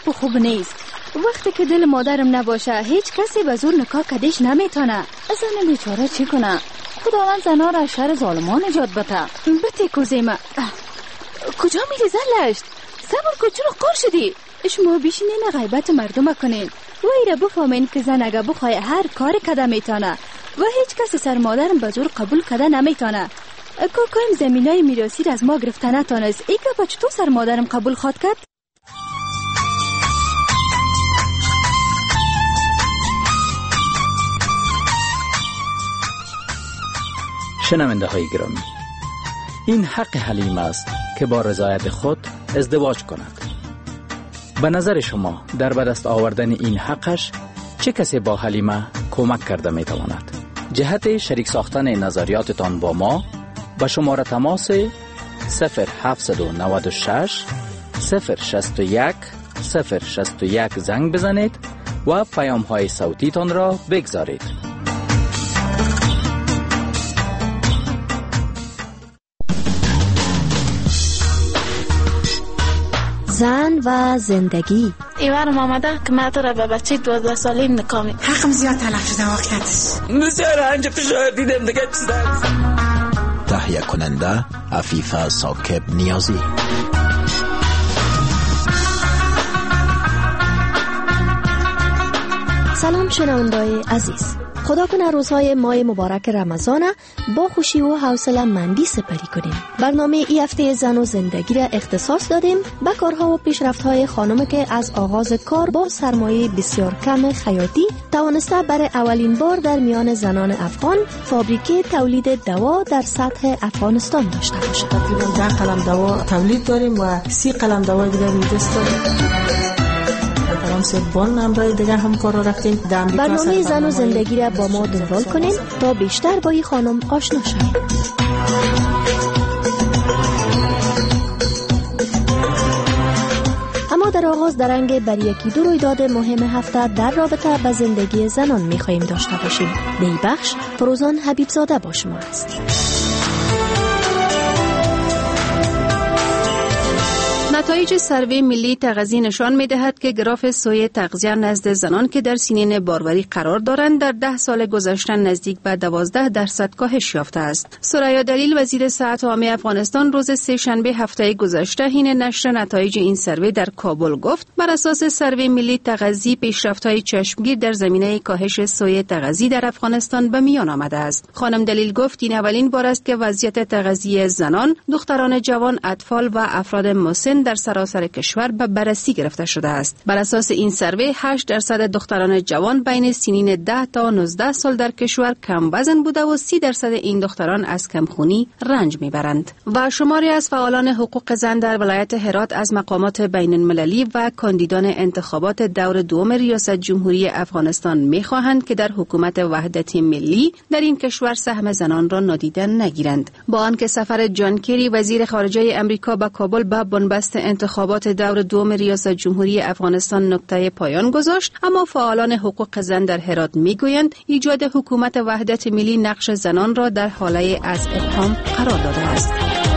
خوب و خوب نیست. وقتی که دل مادرم نباشه هیچ کسی به زور نکاح کدیش نمیتونه. زن بیچاره چی کنه؟ خداوند زنها را از شر ظالمان نجات بده. بتی کوزیمه. کجا میری زلشت؟ صبر کن، چرا قار شدی؟ شما بیشینین غیبت مردم کنین و ایره بفهمین که زن اگه بخواه هر کار کده میتونه و هیچ کسی سر مادرم به زور قبول کده نمیتونه. کوکایم زمینای میراثی را از ما گرفته نتانست. ای گپا چطور سر مادرم قبول خواد کرد؟ شنونده های گرامی، این حق حلیم است که با رضایت خود ازدواج کند. به نظر شما در به دست آوردن این حقش چه کسی با حلیمه کمک کرده می تواند؟ جهت شریک ساختن نظریاتتان با ما به شماره تماس 0796 061 061 زنگ بزنید و پیام های صوتی تان را بگذارید. زن و زندگی. ایوانم آمده که من تو را به بچه 12 ساله نکاح میکنم. حقم زیاد تلف شده واقعیتش. بسیار رنج فشار دیدم دیگه چیز است. تهیه کننده عفیفه ثاقب نیازی. سلام شنونده‌های عزیز، خدا کنه روزهای ماه مبارک رمضان با خوشی و حوصله مندی سپری کنیم. برنامه ای هفته زن و زندگی را اختصاص دادیم به کارها و پیشرفت‌های خانم که از آغاز کار با سرمایه بسیار کم خیاطی توانسته برای اولین بار در میان زنان افغان فابریکه تولید دوا در سطح افغانستان داشته باشد. تقریبا 10 قلم دوا تولید داریم و 30 قلم دوا دیگر روی دست داریم. برنامه زن و زندگی را با ما دنبال کنین تا بیشتر با این خانم آشنا شویم. اما در آغاز درنگ بر یکی دو رویداد مهم هفته در رابطه با زندگی زنان می‌خواهیم داشته باشیم. در این بخش فروزان حبیبزاده با شما است. نتایج سروی ملی تغذیه نشان می‌دهد که گراف سوی تغذیه نزد زنان که در سنین باروری قرار دارند در 10 سال گذشته نزدیک به 12% کاهش یافته است. ثریا دلیل وزیر صحت عامه افغانستان روز سه‌شنبه هفته گذشته حین نشر نتایج این سروی در کابل گفت بر اساس سروی ملی تغذیه پیشرفت‌های چشمگیر در زمینه کاهش سوی تغذیه در افغانستان به میان آمده است. خانم دلیل گفت این اولین بار است که وضعیت تغذیه زنان، دختران جوان، اطفال و افراد مسن در سراسر کشور به بررسی گرفته شده است. بر اساس این سروی 8% دختران جوان بین سنین 10 تا 19 سال در کشور کم وزن بوده و 30% این دختران از کمخونی رنج میبرند. و شماری از فعالان حقوق زن در ولایت هرات از مقامات بین المللی و کاندیدان انتخابات دور دوم ریاست جمهوری افغانستان میخواهند که در حکومت وحدت ملی در این کشور سهم زنان را نادیده نگیرند. با آنکه سفر جان کری وزیر خارجه امریکا به کابل به بنبست انتخابات دور دوم ریاست جمهوری افغانستان نقطه پایان گذاشت، اما فعالان حقوق زن در هرات میگویند ایجاد حکومت وحدت ملی نقش زنان را در حاله از ابهام قرار داده است.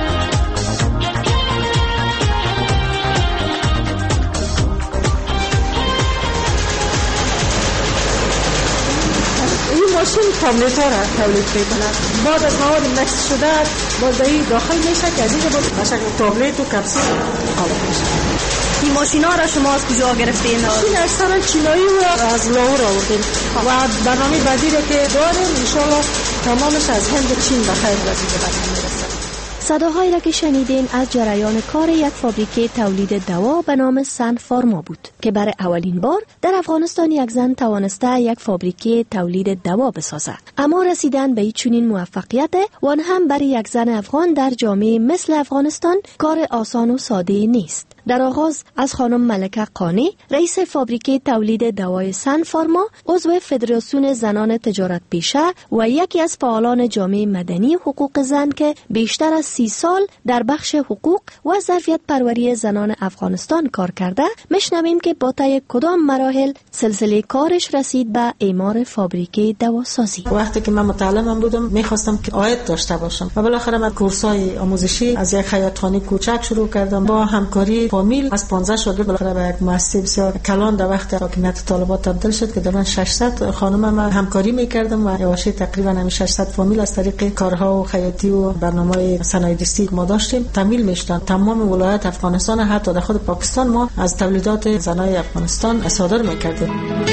ماشین تابلت ها را تولید می‌کند. بعد از مواد مکس شده باز داخل میشه که دیگه با شکل تابلت و کپسول خالق میشه. این ماشینا را شما از کجا گرفتین؟ این اکثرا چینایی و از لاهور آوردیم و برنامه بعدی را که داریم ان شاء الله تمامش از هند چین به خیر رسیده برمی‌رسه. صداهایی را که شنیدین از جریان کار یک فابریکه تولید دوا به نام سن فارما بود که برای اولین بار در افغانستان یک زن توانسته یک فابریکه تولید دوا بسازد. اما رسیدن به این چنین موفقیت و آن هم برای یک زن افغان در جامعه مثل افغانستان کار آسان و ساده نیست. در آغاز از خانم ملکه قانی، رئیس فابریکه تولید دوای سن فارما، عضو فدراسیون زنان تجارت پیشه و یکی از فعالان جامعه مدنی حقوق زن که بیشتر از 30 سال در بخش حقوق و ظرفیت پروری زنان افغانستان کار کرده، میشنویم که با طی کدام مراحل سلسله کارش رسید به اعمار فابریکه دواسازی. وقتی که من متعلمم بودم میخواستم که عاید داشته باشم و بالاخره من کورس‌های آموزشی از یک خیاطخانه کوچک شروع کردم با همکاری فامیل از 15 شاگرد بالاخره به یک مؤسسه بسیار کلان در وقت حاکمیت طالبات تبدیل شد که در 600 خانم ما همکاری می‌کردم و یواشه تقریبا همین 600 فامیل از طریق کارها و خیاطی و برنامه‌های صنایع دستی ما داشتیم تامین می‌شدن. تمام ولایت افغانستان حتی در خود پاکستان ما از تولیدات زنای افغانستان صادر می‌کردیم.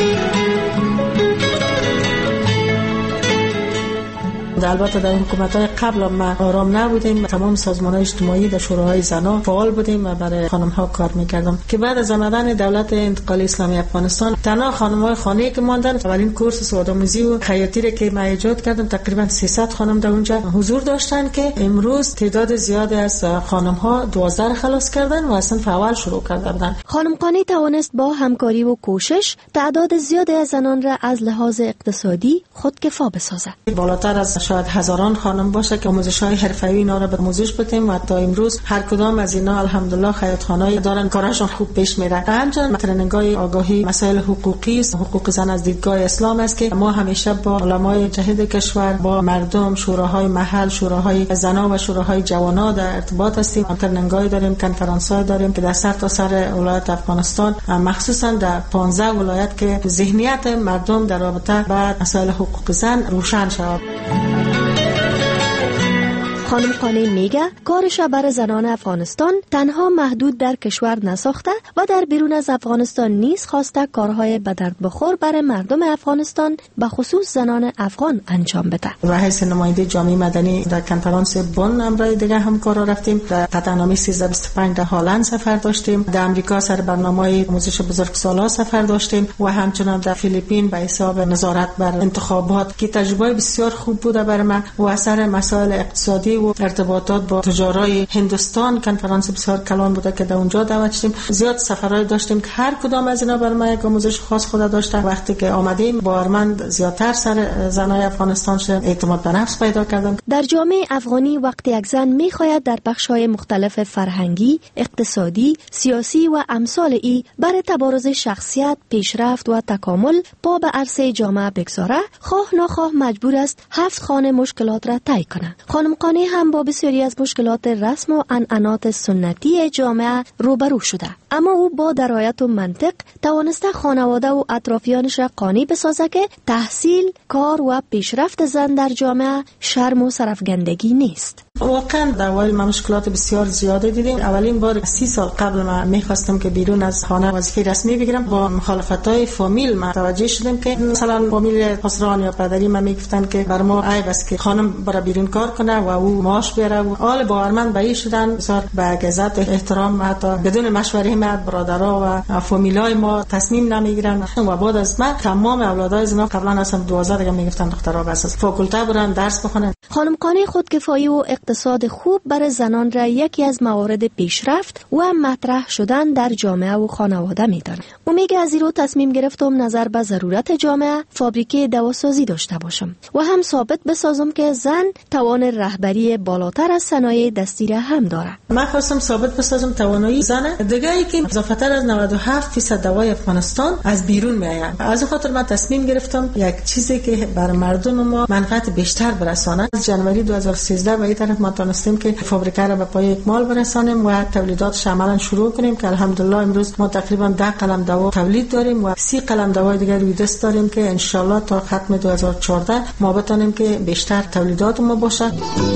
البته در حکومت‌های قبل ما آرام نبودیم، تمام سازمان‌های اجتماعی در شوراهای زنان فعال بودیم و برای خانم‌ها کار می‌کردم که بعد از آمدن دولت انتقالی اسلامی افغانستان تنها خانم‌های خانه‌ای که ماندن اولین کورس سوادآموزی و خیاطی را که ما ایجاد کردم تقریبا 300 خانم در اونجا حضور داشتن که امروز تعداد زیادی از خانم‌ها 12 خلاص کردن و اصلا فعال شروع کردن. خانمخانه توانست با همکاری و کوشش تعداد زیادی از زنان را از لحاظ اقتصادی خودکفا بسازد. بالاتر از شاید هزاران خانم باشه که آموزش‌های حرفه‌ای اینا را به آموزش بدیم و تا امروز هر کدام از اینا الحمدلله خیاطخانه‌ای دارن، کارشون خوب پیش میره. همچنین ترنینگ‌های آگاهی مسائل حقوقی است، حقوق زن از دیدگاه اسلام است که ما همیشه با علمای جهاد کشور، با مردم، شوراهای محل، شوراهای زنان و شوراهای جوانان در ارتباط هستیم. ترنینگ‌های داریم، کنفرانس‌های داریم که در سرتاسر ولایت افغانستان مخصوصا در 15 ولایت که ذهنیت مردم در رابطه با مسائل حقوق زن روشن شود. خانم خانه میگه کارش برای زنان افغانستان تنها محدود در کشور نساخته و در بیرون از افغانستان نیز خواسته کارهای به درد بخور برای مردم افغانستان به خصوص زنان افغان انجام بده. و حیث نماینده جامعه مدنی در کنفرانس بن امرای دیگه همکارا رفتیم. در قطعنامه 1325 در هلند سفر داشتیم. در امریکا سر برنامه آموزش بزرگسالان سفر داشتیم و همچنین در فیلیپین به حساب نظارت بر انتخابات که تجربه بسیار خوب بوده برای من و اثر مسائل اقتصادی و ارتباطات با تجارای هندوستان کنفرانس بسیار کلان بوده که در اونجا دعوت شدیم. زیاد سفرهای داشتیم که هر کدام از اینا برای ما یک آموزش خاص خود داشته. وقتی که آمدیم باورمند زیادتر سر زنای افغانستان شدیم، اعتماد به نفس پیدا کردم. در جامعه افغانی وقتی یک زن می‌خواهد در بخش‌های مختلف فرهنگی، اقتصادی، سیاسی و امثال ای برای تبارز شخصیت، پیشرفت و تکامل پا به عرصه جامعه بگذاره، خواه ناخواه مجبور است 7 خانه مشکلات را طی کنه. خانم خانه هم با بسیاری از مشکلات رسم و عنعنات سنتی جامعه روبرو شده، اما او با درایت و منطق توانسته خانواده و اطرافیانش را قانع بسازه که تحصیل، کار و پیشرفت زن در جامعه شرم و سرفگندگی نیست. واقعا در اوایل ما مشکلات بسیار زیاده دیدیم. اولین بار 30 سال قبل ما می‌خواستم که بیرون از خانه وظیفه رسمی بگیرم، با مخالفت‌های فامیل متوجه شدم که مثلا فامیل پسران یا پدری ما میگفتن که بر ما عیب است که خانم برای بیرون کار کنه و او معاش بیاره و حال باورمند به این شدن بسیار به عزت احترام حتی بدون مشوره ما برادرها و فامیلای ما تصمیم نمیگیرن و بعد از ما تمام اولادای زنا قبلا اصلا 12 دیگه میگفتن دخترها بس از فاکولته برن درس بخونن. خانمخانه خودکفایی و اقتصاد خوب برای زنان را یکی از موارد پیشرفت و مطرح شدن در جامعه و خانواده می‌دانم. او میگه از این رو تصمیم گرفتم نظر به ضرورت جامعه فابریکه دواسازی داشته باشم و هم ثابت بسازم که زن توان رهبری بالاتر از صنایع دستی را هم داره. من خواستم ثابت بسازم توانایی زن دیگه ای که اضافه‌تر از 97% دوای افغانستان از بیرون میآید. از خاطر من تصمیم گرفتم یک چیزی که بر مردم ما منفعت بیشتر برسانه. از جنوری 2013 به این طرف ما تونستیم که فابریکه را به پای اکمال برسانیم و تولیدات عملاً شروع کنیم که الحمدلله امروز ما تقریبا 10 قلم دوا تولید داریم و 30 قلم دوای دیگر روی دست داریم که ان شاء الله تا ختم 2014 ما بتونیم که بیشتر تولیدات ما باشه.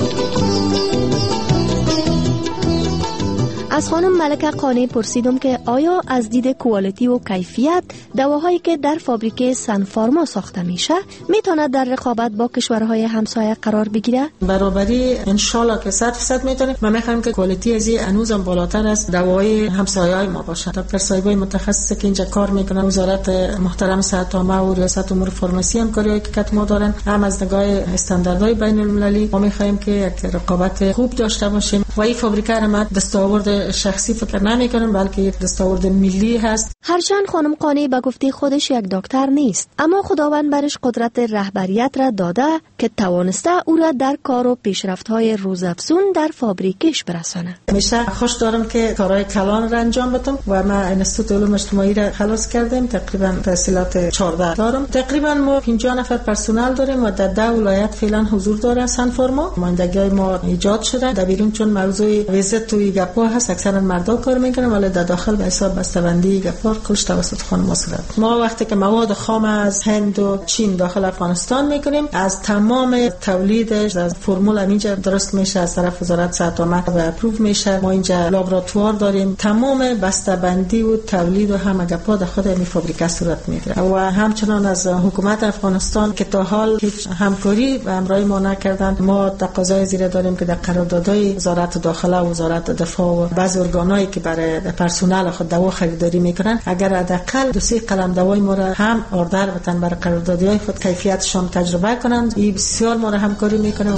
از خانم ملکه قانی پرسیدم که آیا از دید کوالیتی و کیفیت دواهایی که در فابریکه سنفارما ساخته میشه میتونه در رقابت با کشورهای همسایه قرار بگیره؟ برابری ان شاء الله که 100% میتونه. ما میخوایم که کوالیتی از این هنوزم بالاتر از دواهای همسایه‌های ما باشه. دکتر صاحبای متخصص که اینجا کار میکنن، وزارت محترم صحت عامه و ریاست امور فارماسی هم کاری که ما دارن، هم از نگاه استانداردهای بین المللی ما میخوایم که یک رقابت خوب داشته باشیم و این فابریکه را ما دستاورد شخصی فکر نمی‌کنم بلکه یک دستاورد ملی هست. هرچند خانم قانی به گفته خودش یک دکتر نیست، اما خداوند برش قدرت رهبریت را داده که توانسته او را در کار و پیشرفت‌های روزافزون در فابریکش برسانه. همیشه خوش دارم که کارهای کلان را انجام بدم و ما انستیتوت علوم اجتماعی را خلاص کردیم. تقریبا تحصیلات 14 دارم. تقریبا ما 50 نفر پرسنل داریم و در 10 ولایت فعلا حضور داره سنفارما. ماندگی ما ایجاد شده در بیرون چون موضوع ویزیت توی گپا هست. اکثرا مردا کار میکنن، ولی در داخل به حساب بسته‌بندی گپار کلش توسط خانم‌ها صورت. ما وقتی که مواد خام از هند و چین داخل افغانستان میکنیم، از تمام تولیدش از فرمول اینجا درست میشه از طرف وزارت صحت آمد و اپروو میشه. ما اینجا لابراتوار داریم، تمام بسته‌بندی و تولید و همه گپا در خود این فابریکه صورت میگیره. و همچنان از حکومت افغانستان که تا حال هیچ همکاری و همراهی ما نکردند، ما تقاضای زیر داریم که در قراردادهای وزارت داخله و وزارت دفاع و بعضی ارگانایی که برای پرسنل خود دوا خریداری میکنن، اگر حداقل 2-3 قلم دوای ما را هم اوردر بتن برای قراردادهای خود کیفیتشان تجربه کنند، این بسیار ما را همکاری میکنه.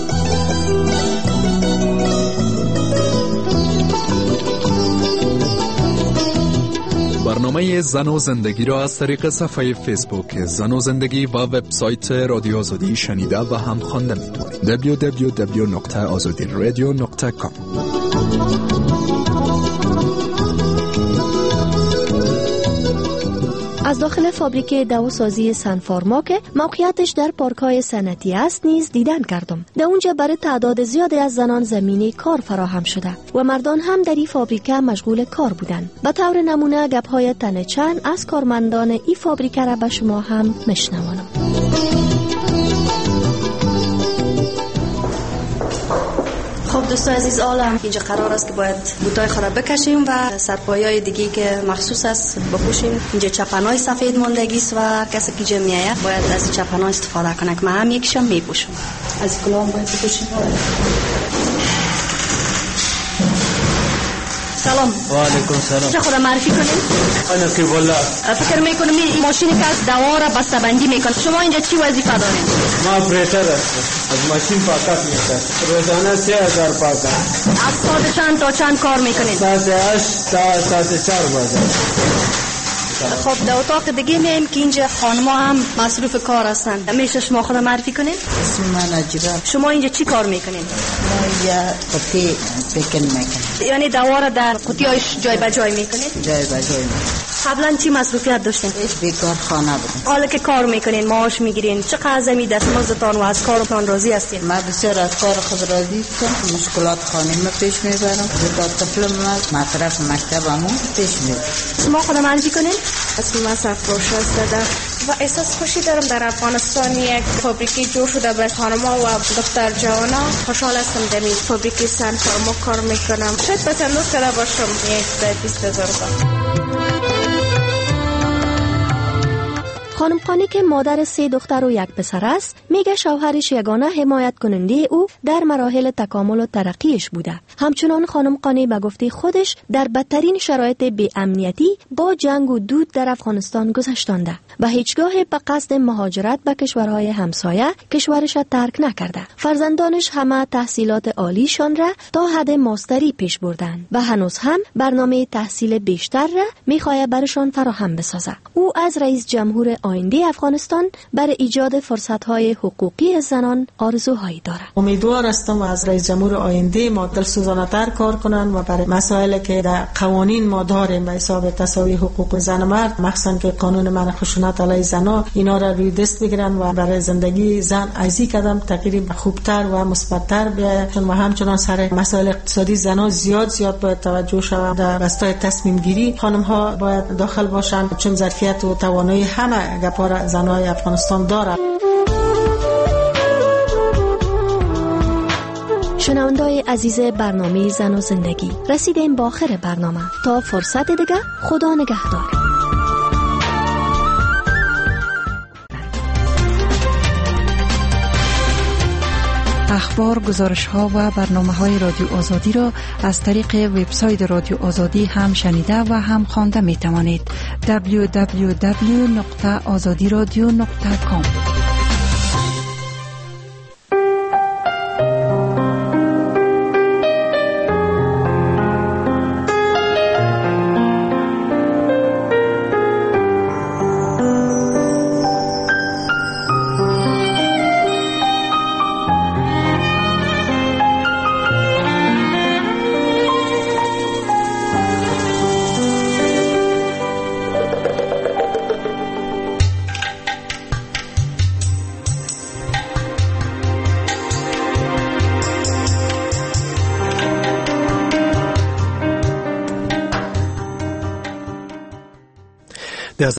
برنامه زن و زندگی را از طریق صفحه فیسبوک زن و زندگی و وبسایت رادیو آزادی شنیده و هم خوانده می‌توانید. www.azadiradio.com. از داخل فابریک دواسازی سنفارما که موقعیتش در پارک‌های صنعتی است نیز دیدن کردم. در اونجا برای تعداد زیادی از زنان زمینه کار فراهم شده و مردان هم در این فابریک مشغول کار بودند. به طور نمونه گپ‌های تنه چند از کارمندان این فابریک را به شما هم میشنوانم. خب دوستان عزیز، عالم اینجا قرار است که باید بوتای خود را بکشیم و سرپایه‌های دیگه که مخصوص است بپوشیم. اینجا چپنای سفید موندگی است و کسی که اینجا میآید باید از چپنای استفاده کنه که من هم یکیشم میپوشم. از کلام باید بپوشیم. سلام. و علیکم سلام. چه خود معرفی کنیم؟ انا کی والله. فکر میکنم این ماشینی که از دوا را بسته‌بندی میکنه. شما اینجا چی وظیفه دارین؟ ما اپریتر هستم. از ماشین پاکت میکنم. روزانه 3000 پاکت. از ساعت چند تا چند کار میکنین؟ ساعت 8 تا ساعت 4 بازه. خب در اتاق دیگه میم که اینجا خانم‌ها هم مصروف کار هستن. میشه شما خود معرفی کنین؟ اسم من اجرا. شما اینجا چی کار میکنین؟ ما یا قطعی پیکن میکنیم. یعنی دوا را در قطعه‌اش جای به جای میکنین؟ جای به جای میکنیم. قبلا چی مصروفیت داشتین؟ هیچ بیکار خانه بودم. حالا که کار میکنین معاش میگیرین، چقدر زمین دستمزدتان و از کارتان راضی هستین؟ من بسیار از کار خود راضی هستم. مشکلات خانه ما پیش میبرم. زیاد طفلم مصرف مکتبمو پیش میبرم. شما خود معرفی کنین؟ اسم من سرفروش هستم و احساس خوشی دارم در افغانستان یک فابریکی جور شده برای خانم‌ها و دختر جوانا. خوشحال هستم در این فابریکی سنفارما کار میکنم. شاید بتندور کرده باشم یک 20,000 خانم خانی که مادر 3 دختر و 1 پسر است، میگه شوهرش یگانه حمایت کننده او در مراحل تکامل و ترقیش بوده. همچنان خانم خانی به گفته خودش در بدترین شرایط بی‌امنیتی با جنگ و دود در افغانستان گذشتانده و هیچگاه به قصد مهاجرت به کشورهای همسایه کشورش را ترک نکرده. فرزندانش همه تحصیلات عالیشان را تا حد ماستری پیش بردند و هنوز هم برنامه تحصیل بیشتر را میخواد برشان فراهم بسازه. او از رئیس جمهور آینده افغانستان برای ایجاد فرصت‌های حقوقی زنان آرزوهایی دارد. امیدوار هستم از رئیس جمهور آینده ما دلسوزانه‌تر کار کنند و برای مسائلی که در قوانین ما داریم به حساب تساوی حقوق زن و مرد، مخصوصا که قانون منع خشونت علیه زنان، اینا را روی دست بگیرن و برای زندگی زن از این قدم تقریبا خوبتر و مثبت‌تر بیاید. و همچنان سر مسائل اقتصادی زنان زیاد باید توجه شود. در بستای تصمیم گیری خانم‌ها باید داخل باشند، چون ظرفیت و توانایی همه گپار زنای افغانستان دارد. شنوندای عزیز برنامه زن و زندگی، رسیدیم با آخر برنامه. تا فرصت دیگه، خدا نگهدار. اخبار، گزارش‌ها و برنامه‌های رادیو آزادی را از طریق وبسایت رادیو آزادی هم شنیده و هم خوانده می‌توانید. www.azadiradio.com